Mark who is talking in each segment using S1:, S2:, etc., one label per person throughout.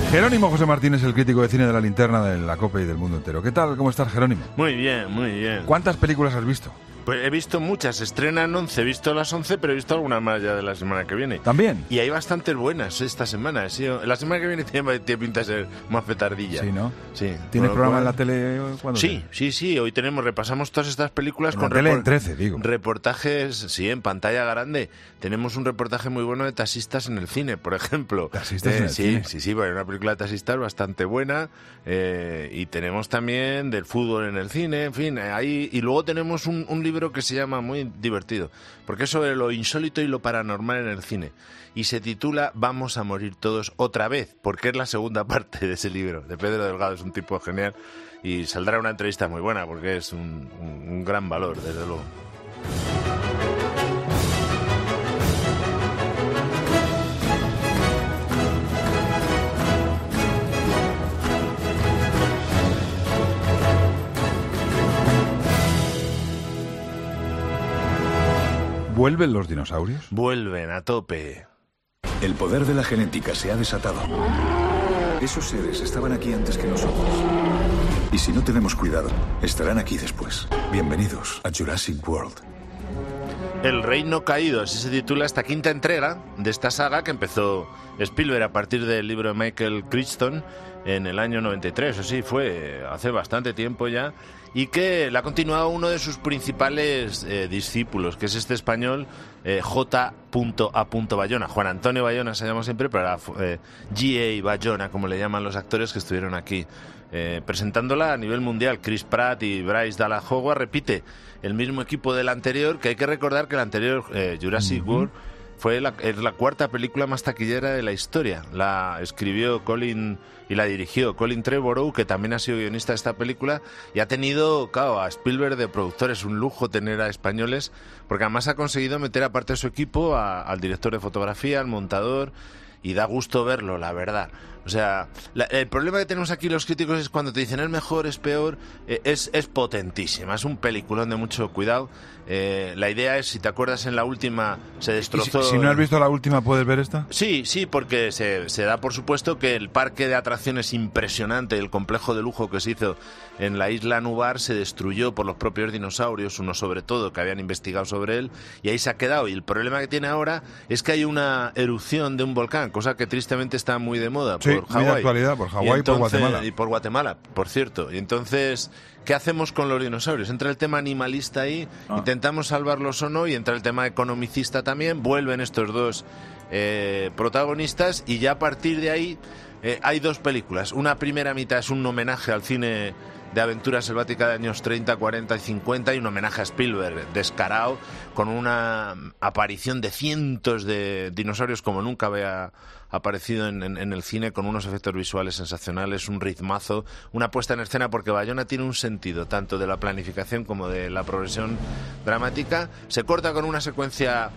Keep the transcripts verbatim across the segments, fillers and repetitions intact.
S1: Jerónimo José Martínez, el crítico de cine de La Linterna, de La COPE y del mundo entero. ¿Qué tal? ¿Cómo estás, Jerónimo?
S2: Muy bien, muy bien.
S1: ¿Cuántas películas has visto?
S2: Pues he visto muchas, se estrenan once, he visto las once, pero he visto alguna más ya de la semana que viene.
S1: ¿También?
S2: Y hay bastantes buenas esta semana. ¿Sí? La semana que viene tiene, tiene pinta de ser más petardilla.
S1: Sí, ¿no?
S2: Sí.
S1: ¿Tienes programa
S2: cual...
S1: en la tele? ¿Cuándo
S2: Sí, te... sí, sí. Hoy tenemos, repasamos todas estas películas
S1: en
S2: con
S1: la tele
S2: repor...
S1: en trece, digo.
S2: reportajes, sí, en pantalla grande. Tenemos un reportaje muy bueno de taxistas en el cine, por ejemplo.
S1: ¿Taxistas
S2: eh,
S1: en el
S2: sí,
S1: cine?
S2: Sí, sí, bueno, una película de taxistas bastante buena. Eh, y tenemos también del fútbol en el cine, en fin. Ahí, y luego tenemos un, un libro que se llama muy divertido, porque es sobre lo insólito y lo paranormal en el cine, y se titula Vamos a morir todos otra vez, porque es la segunda parte de ese libro, de Pedro Delgado. Es un tipo genial y saldrá una entrevista muy buena, porque es un, un, un gran valor, desde luego.
S1: ¿Vuelven los dinosaurios?
S2: Vuelven a tope.
S3: El poder de la genética se ha desatado. Esos seres estaban aquí antes que nosotros. Y si no tenemos cuidado, estarán aquí después. Bienvenidos a Jurassic World.
S2: El Reino Caído, así se titula esta quinta entrega de esta saga que empezó Spielberg a partir del libro de Michael Crichton en el año noventa y tres, o sí, fue hace bastante tiempo ya, y que la ha continuado uno de sus principales eh, discípulos, que es este español eh, J A Bayona. Juan Antonio Bayona se llama siempre, pero era eh, G A Bayona, como le llaman los actores que estuvieron aquí. Eh, presentándola a nivel mundial. Chris Pratt y Bryce Dallas Howard repite el mismo equipo del anterior, que hay que recordar que el anterior eh, Jurassic uh-huh. World fue la, es la cuarta película más taquillera de la historia. La escribió Colin y la dirigió Colin Trevorrow, que también ha sido guionista de esta película, y ha tenido, claro, a Spielberg de productor. Es un lujo tener a españoles, porque además ha conseguido meter aparte de su equipo a, al director de fotografía, al montador, y da gusto verlo, la verdad. O sea, la, el problema que tenemos aquí los críticos es cuando te dicen es mejor, es peor, eh, es, es potentísima, es un peliculón de mucho cuidado. Eh, la idea es, si te acuerdas, en la última se destrozó...
S1: Si, si no has visto la última, ¿puedes ver esta?
S2: Sí, sí, porque se, se da por supuesto que el parque de atracciones impresionante, el complejo de lujo que se hizo en la isla Nubar, se destruyó por los propios dinosaurios, uno sobre todo, que habían investigado sobre él, y ahí se ha quedado. Y el problema que tiene ahora es que hay una erupción de un volcán, cosa que tristemente está muy de moda.
S1: Sí,
S2: por Hawái.
S1: muy de actualidad, por Hawái y por Guatemala.
S2: Y por Guatemala, por cierto. Y entonces, ¿qué hacemos con los dinosaurios? Entra el tema animalista ahí, ah. intentamos salvarlos o no, y entra el tema economicista también. Vuelven estos dos eh, protagonistas, y ya a partir de ahí eh, hay dos películas. Una primera mitad es un homenaje al cine de aventura selvática de años treinta, cuarenta y cincuenta, y un homenaje a Spielberg descarado, con una aparición de cientos de dinosaurios como nunca había aparecido en, en, en el cine, con unos efectos visuales sensacionales, un ritmazo, una puesta en escena, porque Bayona tiene un sentido tanto de la planificación como de la progresión dramática. Se corta con una secuencia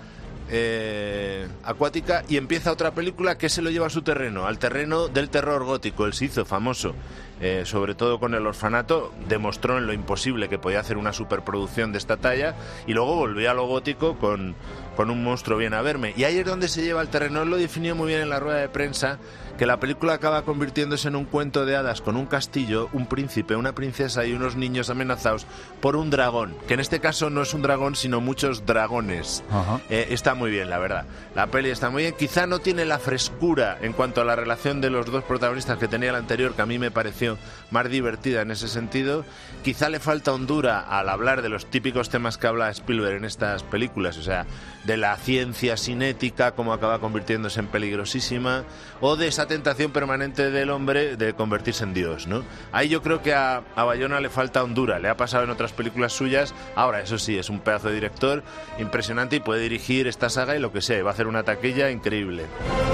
S2: Eh, acuática, y empieza otra película que se lo lleva a su terreno, al terreno del terror gótico. Él se hizo famoso, eh, sobre todo con El Orfanato, demostró en lo imposible que podía hacer una superproducción de esta talla, y luego volvió a lo gótico con, con Un monstruo viene a verme, y ahí es donde se lleva el terreno. Él lo definió muy bien en la rueda de prensa, que la película acaba convirtiéndose en un cuento de hadas con un castillo, un príncipe, una princesa y unos niños amenazados por un dragón, que en este caso no es un dragón, sino muchos dragones. Uh-huh. Eh, está muy bien, la verdad. La peli está muy bien. Quizá no tiene la frescura en cuanto a la relación de los dos protagonistas que tenía la anterior, que a mí me pareció más divertida en ese sentido. Quizá le falta hondura al hablar de los típicos temas que habla Spielberg en estas películas, o sea, de la ciencia cinética, cómo acaba convirtiéndose en peligrosísima, o de esa tentación permanente del hombre de convertirse en Dios, ¿no? Ahí yo creo que a, a Bayona le falta hondura, le ha pasado en otras películas suyas. Ahora, eso sí, es un pedazo de director impresionante y puede dirigir esta saga y lo que sea, y va a hacer una taquilla increíble.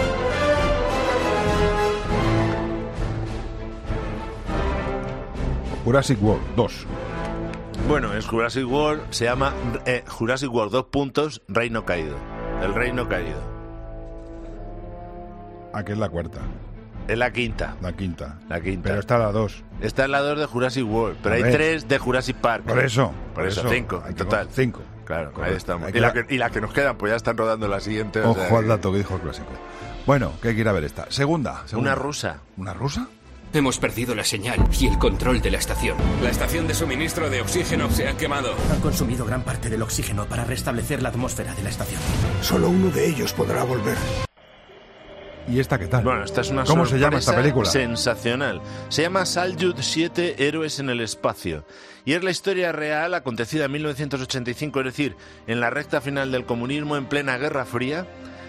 S1: Jurassic World dos.
S2: Bueno, es Jurassic World, se llama eh, Jurassic World dos puntos, Reino Caído. El Reino Caído.
S1: Aquí es la cuarta.
S2: Es la quinta.
S1: La quinta.
S2: La quinta.
S1: Pero está la dos.
S2: Esta es la dos de Jurassic World, pero
S1: A
S2: hay
S1: ver.
S2: tres de Jurassic Park.
S1: Por eso.
S2: Por eso, cinco, en total.
S1: Cinco.
S2: Claro,
S1: Correcto.
S2: ahí estamos.
S1: Hay
S2: Y
S1: que
S2: la
S1: la-
S2: que, y la que nos quedan, pues ya están rodando la siguiente. o
S1: Ojo
S2: sea
S1: al
S2: que-
S1: dato que dijo el clásico. Bueno, que hay que ir a ver esta. Segunda, segunda.
S2: Una rusa.
S1: ¿Una rusa?
S4: Hemos perdido la señal y el control de la estación.
S5: La estación de suministro de oxígeno se ha quemado.
S6: Han consumido gran parte del oxígeno para restablecer la atmósfera de la estación.
S7: Solo uno de ellos podrá volver.
S1: ¿Y esta qué tal?
S2: Bueno, esta es una
S1: ¿Cómo se llama esta película?
S2: Sensacional. Se llama Salyut siete, Héroes en el Espacio. Y es la historia real acontecida en mil novecientos ochenta y cinco, es decir, en la recta final del comunismo, en plena Guerra Fría,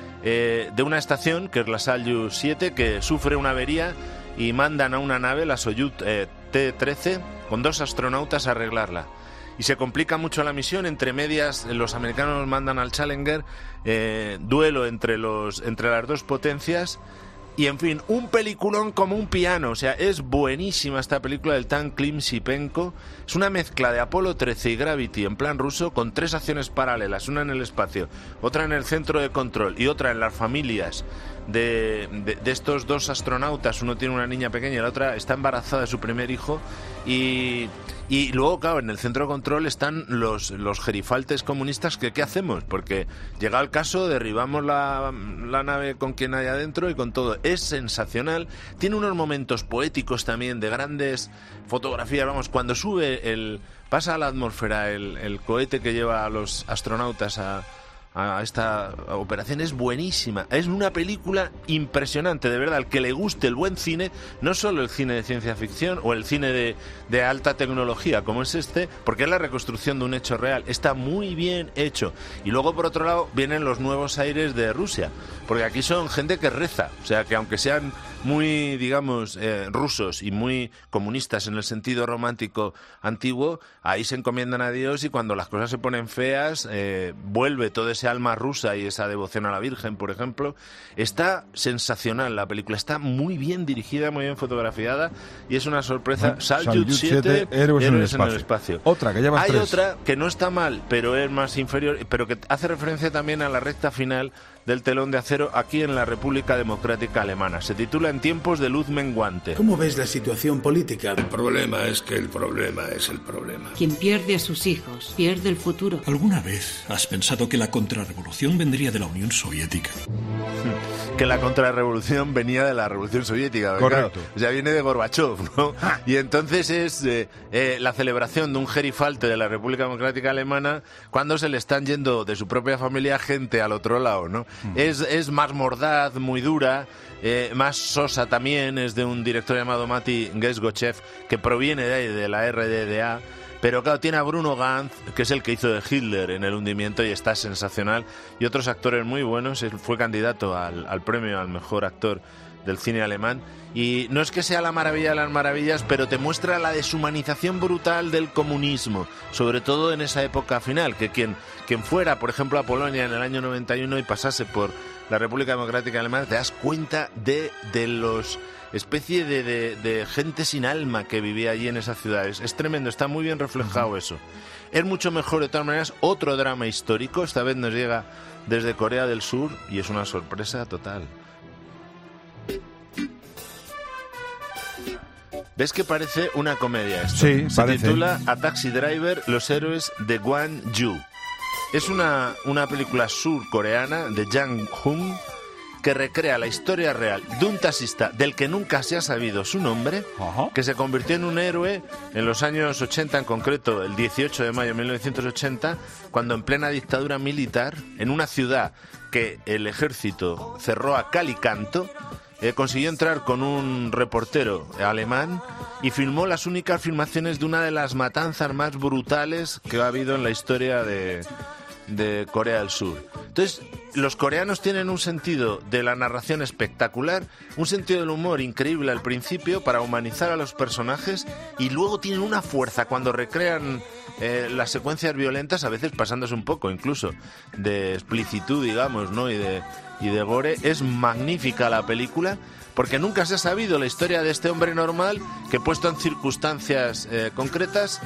S2: eh, de una estación, que es la Salyut siete, que sufre una avería y mandan a una nave, la Soyuz eh, T trece, con dos astronautas a arreglarla. Y se complica mucho la misión, entre medias los americanos mandan al Challenger, eh, duelo entre, los, entre las dos potencias, y en fin, un peliculón como un piano. O sea, es buenísima esta película del Tan Klim Shipenko. Es una mezcla de Apolo trece y Gravity en plan ruso, con tres acciones paralelas, una en el espacio, otra en el centro de control y otra en las familias de, de, de estos dos astronautas. Uno tiene una niña pequeña y la otra está embarazada de su primer hijo. Y... Y luego, claro, en el centro de control están los, los gerifaltes comunistas que ¿qué hacemos? Porque llega el caso, derribamos la, la nave con quien hay adentro y con todo. Es sensacional. Tiene unos momentos poéticos también, de grandes fotografías. Vamos, cuando sube, el pasa a la atmósfera el, el cohete que lleva a los astronautas a... a esta operación, es buenísima. Es una película impresionante, de verdad. Al que le guste el buen cine, no solo el cine de ciencia ficción o el cine de, de alta tecnología como es este, porque es la reconstrucción de un hecho real, está muy bien hecho. Y luego, por otro lado, vienen los nuevos aires de Rusia, porque aquí son gente que reza, o sea que aunque sean muy, digamos, eh, rusos y muy comunistas en el sentido romántico antiguo, ahí se encomiendan a Dios, y cuando las cosas se ponen feas, eh, vuelve todo ese alma rusa y esa devoción a la Virgen, por ejemplo. Está sensacional la película, está muy bien dirigida, muy bien fotografiada, y es una sorpresa.
S1: Bueno,
S2: Salyut siete,
S1: Héroes, en, el
S2: en el espacio.
S1: Otra, que llevas
S2: Hay
S1: tres.
S2: otra que no está mal, pero es más inferior, pero que hace referencia también a la recta final del telón de acero aquí en la República Democrática Alemana. Se titula En tiempos de luz menguante.
S7: ¿Cómo ves la situación política?
S5: El problema es que el problema es el problema.
S8: Quien pierde a sus hijos, pierde el futuro.
S9: ¿Alguna vez has pensado que la contrarrevolución vendría de la Unión Soviética?
S2: Que la contrarrevolución venía de la Revolución Soviética.
S1: Correcto.
S2: Claro, o sea, viene de Gorbachov, ¿no? Y entonces es eh, eh, la celebración de un gerifalte de la República Democrática Alemana cuando se le están yendo de su propia familia gente al otro lado, ¿no? Mm. Es, es más mordaz, muy dura, eh, más sosa también, es de un director llamado Mati Gesgochev, que proviene de ahí, de la R D D A. Pero claro, tiene a Bruno Ganz, que es el que hizo de Hitler en El hundimiento, y está sensacional, y otros actores muy buenos. Él fue candidato al, al premio al mejor actor del cine alemán, y no es que sea la maravilla de las maravillas, pero te muestra la deshumanización brutal del comunismo, sobre todo en esa época final, que quien, quien fuera, por ejemplo, a Polonia en el año noventa y uno y pasase por la República Democrática Alemana, te das cuenta de, de los... especie de, de, de gente sin alma que vivía allí en esas ciudades. Es tremendo, está muy bien reflejado eso. Es mucho mejor, de todas maneras, otro drama histórico. Esta vez nos llega desde Corea del Sur y es una sorpresa total. ¿Ves que parece una comedia esto?
S1: Sí,
S2: Se
S1: parece.
S2: titula A Taxi Driver, los héroes de Gwang-ju. Es una, una película surcoreana de Jang Hoon, que recrea la historia real de un taxista del que nunca se ha sabido su nombre, Ajá. que se convirtió en un héroe en los años ochenta, en concreto el dieciocho de mayo de mil novecientos ochenta, cuando en plena dictadura militar, en una ciudad que el ejército cerró a cal y canto, eh, consiguió entrar con un reportero alemán y filmó las únicas filmaciones de una de las matanzas más brutales que ha habido en la historia de... de Corea del Sur. Entonces, los coreanos tienen un sentido de la narración espectacular, un sentido del humor increíble al principio para humanizar a los personajes, y luego tienen una fuerza cuando recrean eh, las secuencias violentas, a veces pasándose un poco incluso de explicitud, digamos, ¿no? y de y de gore. Es magnífica la película, porque nunca se ha sabido la historia de este hombre normal que, puesto en circunstancias eh, concretas,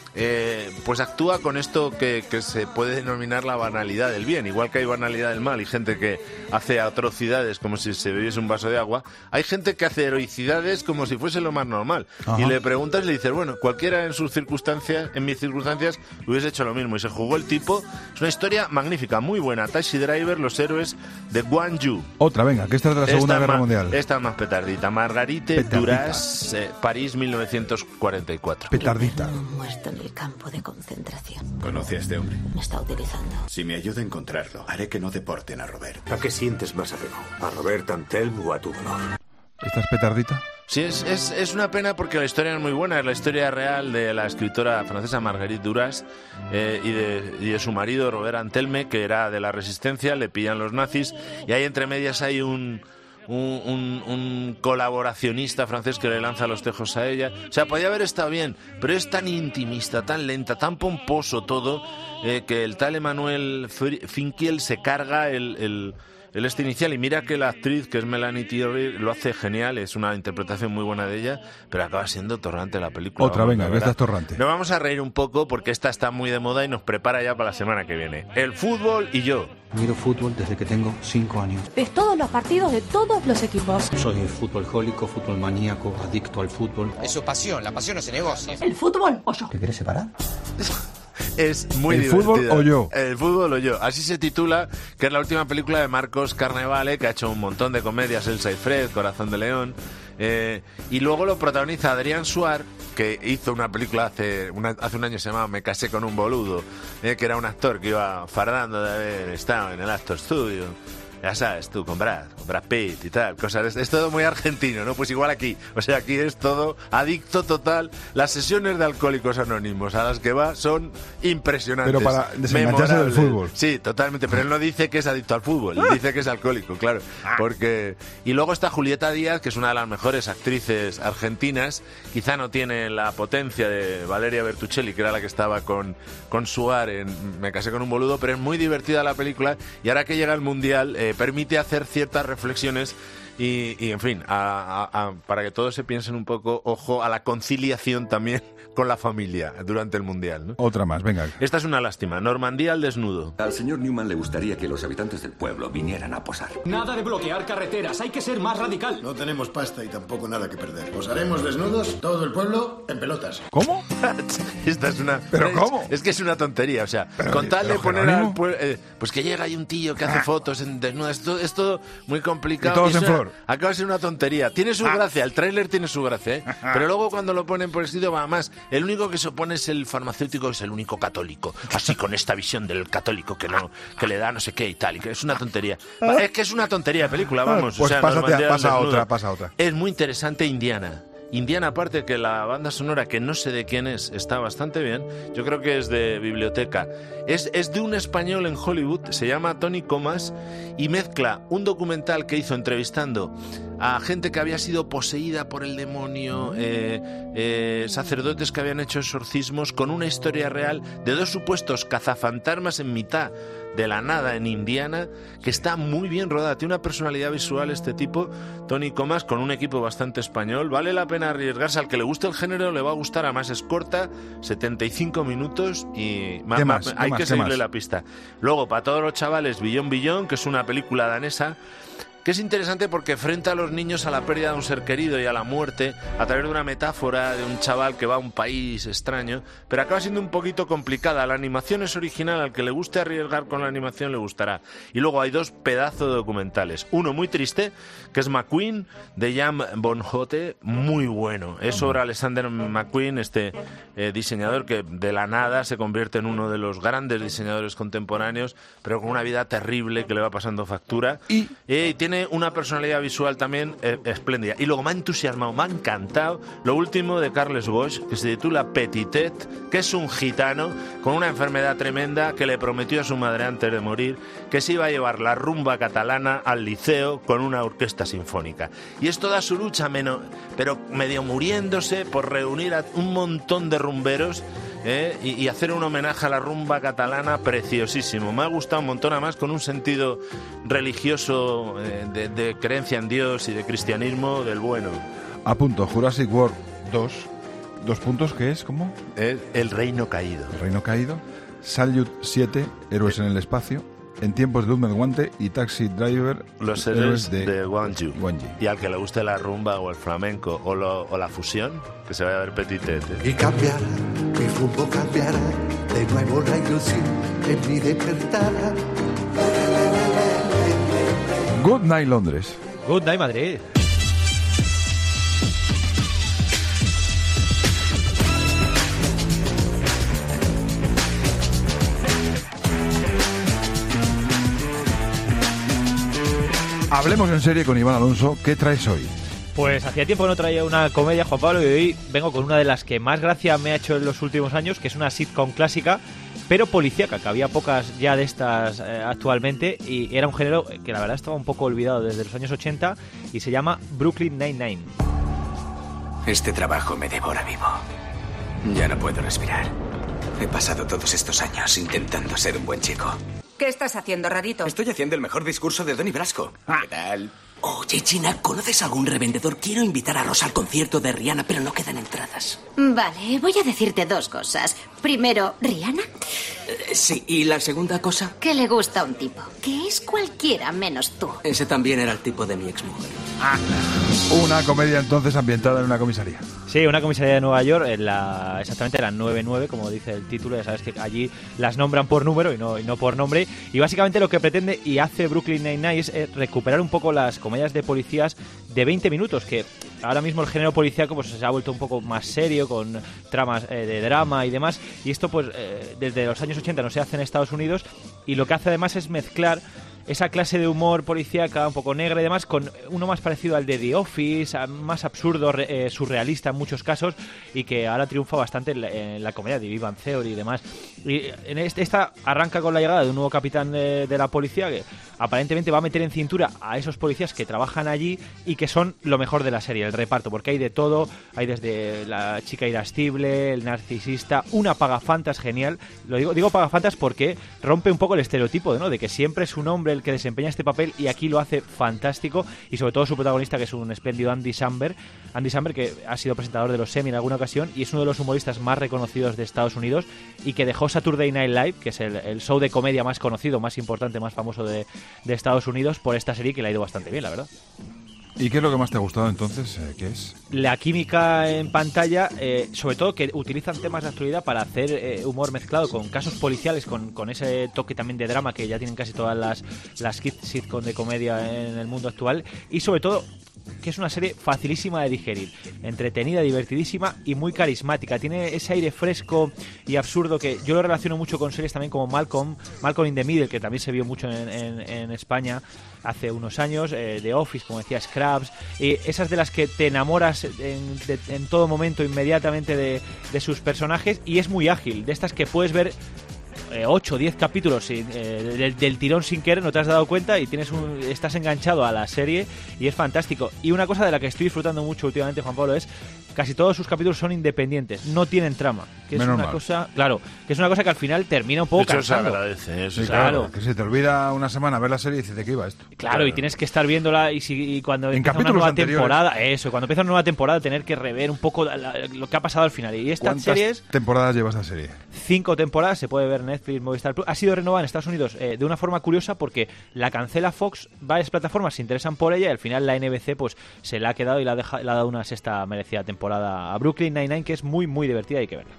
S2: eh, pues actúa con esto que, que se puede denominar la banalidad del bien. Igual que hay banalidad del mal y gente que hace atrocidades como si se bebiese un vaso de agua, hay gente que hace heroicidades como si fuese lo más normal. Ajá. Y le preguntas y le dices, bueno, cualquiera en sus circunstancias, en mis circunstancias, hubiese hecho lo mismo. Y se jugó el tipo. Es una historia magnífica, muy buena. Taxi Driver, los héroes de Gwangju.
S1: Otra, venga, que esta es de la Segunda
S2: esta
S1: Guerra
S2: más,
S1: Mundial.
S2: Esta es más petardita. Margarite petardita. Duras, eh, París, mil novecientos cuarenta y cuatro.
S1: Petardita.
S10: Muerto en el campo de concentración.
S11: ¿Conoce a este hombre?
S10: Me está utilizando.
S11: Si me ayuda a encontrarlo, haré que no deporten a Robert.
S12: ¿A qué sientes más apego? ¿A Robert Antelme o a tu dolor?
S1: ¿Esta es petardita?
S2: Sí, es, es, es una pena porque la historia es muy buena. Es la historia real de la escritora francesa Marguerite Duras eh, y, de, y de su marido Robert Antelme, que era de la Resistencia, le pillan los nazis, y ahí entre medias hay un... Un, un, un colaboracionista francés que le lanza los tejos a ella. O sea, podía haber estado bien, pero es tan intimista, tan lenta, tan pomposo todo, eh, que el tal Emmanuel Finkiel se carga el, el, el este inicial. Y mira que la actriz, que es Melanie Thierry, lo hace genial, es una interpretación muy buena de ella, pero acaba siendo torrante la película.
S1: Otra,
S2: vamos,
S1: venga, que esta es torrante.
S2: Nos vamos a reír un poco porque esta está muy de moda y nos prepara ya para la semana que viene. El fútbol y yo.
S13: Miro fútbol desde que tengo cinco años.
S14: Ves todos los partidos de todos los equipos.
S13: Soy futboljólico, fútbol maníaco, adicto al fútbol.
S15: Es su pasión, la pasión no se negocia.
S14: ¿El fútbol o yo?
S13: ¿Te quieres separar?
S2: Es muy
S1: ¿El
S2: divertida.
S1: fútbol o yo?
S2: El fútbol o yo. Así se titula, que es la última película de Marcos Carnevale, que ha hecho un montón de comedias, Elsa y Fred, Corazón de León. Eh, y luego lo protagoniza Adrián Suar, que hizo una película hace, una, hace un año, se llamaba Me casé con un boludo, eh, que era un actor que iba fardando de haber estado en el Actor Studio. Ya sabes, tú, con Brad, con Brad Pitt y tal, cosas. Es, es todo muy argentino, ¿no? Pues igual aquí. O sea, aquí es todo adicto total. Las sesiones de Alcohólicos Anónimos a las que va son impresionantes.
S1: Pero para desengancharse del fútbol.
S2: Sí, totalmente. Pero él no dice que es adicto al fútbol, él dice que es alcohólico, claro. Porque... Y luego está Julieta Díaz, que es una de las mejores actrices argentinas. Quizá no tiene la potencia de Valeria Bertuccelli, que era la que estaba con, con Suar en Me casé con un boludo, pero es muy divertida la película. Y ahora que llega el Mundial... Eh, permite hacer ciertas reflexiones y, y en fin, a, a, a, para que todos se piensen un poco, ojo, a la conciliación también con la familia durante el Mundial, ¿no?
S1: Otra más, venga.
S2: Esta es una lástima. Normandía al desnudo.
S16: Al señor Newman le gustaría que los habitantes del pueblo vinieran a posar.
S17: Nada de bloquear carreteras, hay que ser más radical.
S7: No tenemos pasta y tampoco nada que perder. Posaremos desnudos, todo el pueblo, en pelotas.
S1: ¿Cómo?
S2: Esta es una...
S1: ¿Pero cómo?
S2: Es que es una tontería, o sea,
S1: pero,
S2: con tal de poner
S1: Jerónimo?
S2: al pueblo... Eh, pues que llega ahí un tío que hace ah. fotos en desnudas, es todo, es todo muy complicado.
S1: Y todos
S2: y
S1: en
S2: una,
S1: flor.
S2: Acaba de ser una tontería. Tiene su ah. gracia, el tráiler tiene su gracia, ¿eh? Pero luego cuando lo ponen por escrito, va más. El único que se opone es el farmacéutico, es el único católico. Así, con esta visión del católico que no que le da no sé qué y tal. Y que es una tontería. Es que es una tontería de película, vamos.
S1: Pues
S2: o sea,
S1: pásate, pasa
S2: desnudo.
S1: otra, pasa otra.
S2: Es muy interesante Indiana. Indiana, aparte que la banda sonora, que no sé de quién es, está bastante bien. Yo creo que es de Biblioteca. Es, es de un español en Hollywood, se llama Tony Comas, y mezcla un documental que hizo entrevistando a gente que había sido poseída por el demonio, eh, eh, sacerdotes que habían hecho exorcismos, con una historia real de dos supuestos cazafantasmas en mitad de la nada en Indiana, que está muy bien rodada. Tiene una personalidad visual este tipo, Tony Comas, con un equipo bastante español. Vale la pena arriesgarse. Al que le guste el género le va a gustar. Además es corta, setenta y cinco minutos, y ma, ma,
S1: más,
S2: hay
S1: más,
S2: que seguirle
S1: más?
S2: la pista. Luego, para todos los chavales, Billón Billón, que es una película danesa, que es interesante porque enfrenta a los niños a la pérdida de un ser querido y a la muerte a través de una metáfora de un chaval que va a un país extraño, pero acaba siendo un poquito complicada. La animación es original, al que le guste arriesgar con la animación le gustará. Y luego hay dos pedazos de documentales. Uno muy triste, que es McQueen, de Jan von Hotte, muy bueno. Es sobre Alexander McQueen, este eh, diseñador que de la nada se convierte en uno de los grandes diseñadores contemporáneos, pero con una vida terrible que le va pasando factura. Y eh, tiene una personalidad visual también eh, espléndida. Y luego me ha entusiasmado, me ha encantado lo último de Carles Boix, que se titula Petitet, que es un gitano con una enfermedad tremenda que le prometió a su madre antes de morir que se iba a llevar la rumba catalana al liceo con una orquesta sinfónica. Y es toda su lucha, menos, pero medio muriéndose por reunir a un montón de rumberos ¿Eh? Y, y hacer un homenaje a la rumba catalana preciosísimo. Me ha gustado un montón, además con un sentido religioso, eh, de, de creencia en Dios y de cristianismo del bueno.
S1: A punto, Jurassic World dos, dos puntos, ¿qué es? ¿Cómo?
S2: Es El Reino Caído.
S1: El Reino Caído. Salyut siete, Héroes en el Espacio. En tiempos de Luz Menguante y Taxi Driver,
S2: Los héroes de, de Gwangju. Y al que le guste la rumba o el flamenco o, lo, o la fusión, que se vaya a ver Petit Tete.
S18: Y cambiará, mi rumbo cambiará, de nuevo la ilusión en mi despertará.
S1: Good Night Londres.
S19: Good Night Madrid.
S1: Hablemos en serie con Iván Alonso. ¿Qué traes hoy?
S19: Pues hacía tiempo que no traía una comedia, Juan Pablo, y hoy vengo con una de las que más gracia me ha hecho en los últimos años, que es una sitcom clásica, pero policíaca, que había pocas ya de estas eh, actualmente, y era un género que la verdad estaba un poco olvidado desde los años ochenta, y se llama Brooklyn Nine-Nine.
S20: Este trabajo me devora vivo. Ya no puedo respirar. He pasado todos estos años intentando ser un buen chico.
S21: ¿Qué estás haciendo, rarito?
S20: Estoy haciendo el mejor discurso de Donnie Brasco.
S21: Ah.
S20: ¿Qué tal?
S22: Oye, China, ¿conoces algún revendedor? Quiero invitar a Rosa al concierto de Rihanna, pero no quedan entradas.
S10: Vale, voy a decirte dos cosas. Primero, ¿Rihanna?
S22: Eh, sí, ¿y la segunda cosa?
S10: Que le gusta a un tipo, que es cualquiera menos tú.
S22: Ese también era el tipo de mi exmujer.
S1: Ah, una comedia entonces ambientada en una comisaría.
S19: Sí, una comisaría de Nueva York, en la, exactamente la nueve nueve, como dice el título. Ya sabes que allí las nombran por número y no, y no por nombre. Y básicamente lo que pretende y hace Brooklyn Nine-Nine es eh, recuperar un poco las comedias de policías de veinte minutos, que ahora mismo el género policíaco pues se ha vuelto un poco más serio, con tramas eh, de drama y demás. Y esto pues eh, desde los años ochenta no se hace en Estados Unidos, y lo que hace además es mezclar esa clase de humor policíaca un poco negra y demás con uno más parecido al de The Office, más absurdo, eh, surrealista en muchos casos, y que ahora triunfa bastante en la, en la comedia de Big Bang Theory y demás. Y en este, esta arranca con la llegada de un nuevo capitán de, de la policía que aparentemente va a meter en cintura a esos policías que trabajan allí y que son lo mejor de la serie, el reparto, porque hay de todo. Hay desde la chica irascible, el narcisista, una pagafantas genial. Lo digo, digo pagafantas porque rompe un poco el estereotipo, ¿no?, de que siempre es un hombre el que desempeña este papel, y aquí lo hace fantástico, y sobre todo su protagonista, que es un espléndido Andy Samberg. Andy Samberg, que ha sido presentador de los Emmy en alguna ocasión y es uno de los humoristas más reconocidos de Estados Unidos, y que dejó Saturday Night Live, que es el, el show de comedia más conocido, más importante, más famoso de, de Estados Unidos, por esta serie que le ha ido bastante bien, la verdad.
S1: ¿Y qué es lo que más te ha gustado entonces? ¿Qué es?
S19: La química en pantalla, eh, sobre todo que utilizan temas de actualidad para hacer eh, humor mezclado con casos policiales, con, con ese toque también de drama que ya tienen casi todas las, las sitcom de comedia en el mundo actual, y sobre todo que es una serie facilísima de digerir, entretenida, divertidísima y muy carismática. Tiene ese aire fresco y absurdo que yo lo relaciono mucho con series también como Malcolm, Malcolm in the Middle, que también se vio mucho en, en, en España hace unos años, eh, The Office, como decía, Scrubs, y esas de las que te enamoras en, de, en todo momento inmediatamente de, de sus personajes, y es muy ágil, de estas que puedes ver ocho o diez capítulos sin, eh, del, del tirón sin querer, no te has dado cuenta, y tienes un, estás enganchado a la serie y es fantástico. Y una cosa de la que estoy disfrutando mucho últimamente, Juan Pablo, es casi todos sus capítulos son independientes, no tienen trama, que es
S1: Menos
S19: una
S1: mal.
S19: cosa, claro, que es una cosa que al final termina un poco
S2: Eso se
S19: cansando.
S2: agradece, eso
S1: Sí,
S2: se
S1: claro,
S2: agradece.
S1: que se te olvida una semana ver la serie y dices, ¿de qué iba esto?
S19: Claro,
S2: Claro.
S19: y tienes que estar viéndola, y, si, y cuando
S1: En
S19: empieza una
S1: capítulos
S19: nueva
S1: anteriores.
S19: temporada, eso, cuando empieza una nueva temporada, tener que rever un poco la- la- lo que ha pasado al final. Y esta
S1: ¿Cuántas
S19: serie es
S1: temporadas lleva esta serie?
S19: cinco temporadas, se puede ver en Netflix, Movistar Plus. Ha sido renovada en Estados Unidos eh, de una forma curiosa, porque la cancela Fox, varias plataformas se interesan por ella, y al final la N B C pues se la ha quedado y le ha, deja- le ha dado una sexta merecida temporada a Brooklyn Nine-Nine, que es muy muy divertida y hay que verla.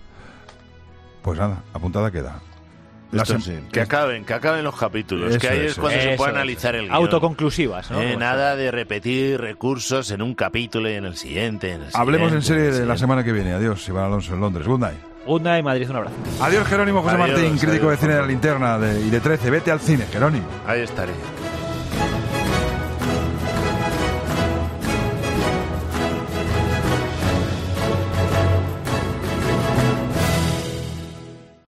S1: Pues nada, apuntada queda. La
S2: Esto
S1: sem-
S2: sí, que acaben, que acaben los capítulos,
S1: Eso
S2: que ahí
S1: es,
S2: es cuando
S19: eso
S2: se puede
S19: es.
S2: analizar el guión.
S19: Autoconclusivas, ¿no?
S2: Eh,
S19: Como
S2: nada de repetir recursos en un capítulo y en el siguiente. En el
S1: Hablemos en
S2: siguiente,
S1: serie
S2: en el
S1: de la
S2: siguiente.
S1: semana que viene. Adiós, Iván Alonso en Londres. Good night.
S19: Good night, Madrid, un abrazo.
S1: Adiós, Jerónimo José
S2: Adiós,
S1: Martín, crítico
S2: adiós,
S1: de cine de la
S2: Juan.
S1: linterna de- y de trece. Vete al cine, Jerónimo.
S2: Ahí estaré.